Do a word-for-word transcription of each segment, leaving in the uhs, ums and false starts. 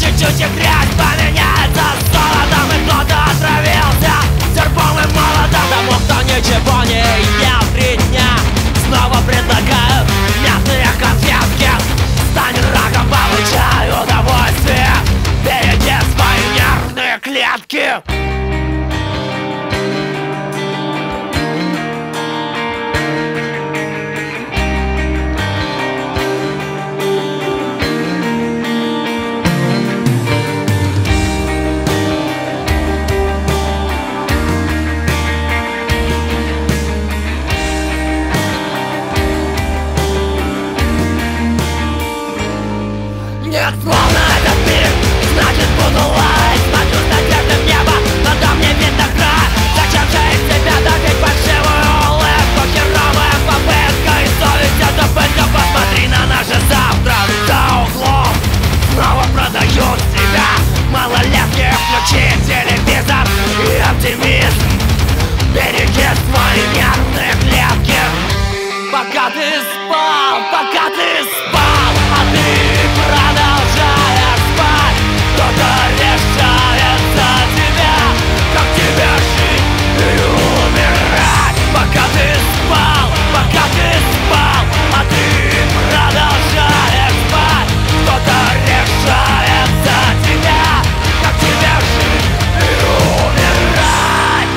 чуть-чуть и грязь поменяется золотом, и кто-то отравился серпом и молотом. Тому, кто ничего не ел три дня, снова предлагаю мятные конфетки. Стань раком, получай удовольствие, береги свои нервные клетки. Нет, словно этот мир, значит буду лаять. Смотрю с надеждой в небо, но там не видно края. Зачем же из себя добить фальшивую улыбку? Херовая попытка, и совесть это пытка. Посмотри на наше завтра за углом. Снова продают себя малолетки, включи телевизор и оптимизм. Береги свои нервные клетки. Пока ты спал, пока ты спал, а ты продолжаешь спать. Кто-то решает за тебя, как тебе жить и умирать. Пока ты спал, пока ты спал, а ты продолжаешь спать. Кто-то решает за тебя, как тебе жить и умирать.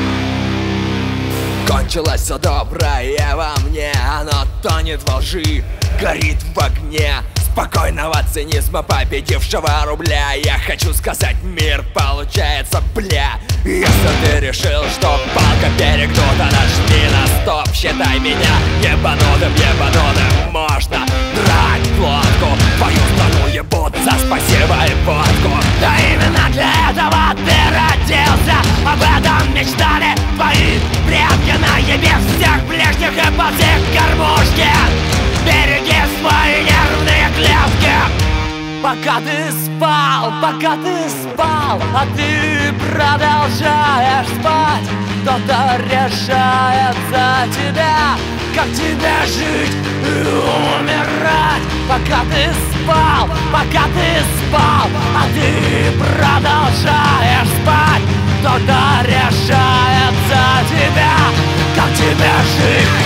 Кончилось все доброе во мне, оно тонет во лжи, горит в огне спокойного цинизма победившего рубля. Я хочу сказать, мир получается, бля. Если ты решил, что палка перегнута, нажми на стоп, считай меня ебанутым, ебанутым. Можно драть глотку, твою страну ебут за спасибо и водку. Да именно для этого ты родился, об этом мечтали твои предки. Наеби всех ближних и ползи к кормушке. Береги свои нервные клетки. Пока ты спал, пока ты спал, а ты продолжаешь спать. Кто-то решает за тебя, как тебе жить и умирать. Пока ты спал, пока ты спал, а ты продолжаешь спать. Кто-то решает за тебя, как тебе жить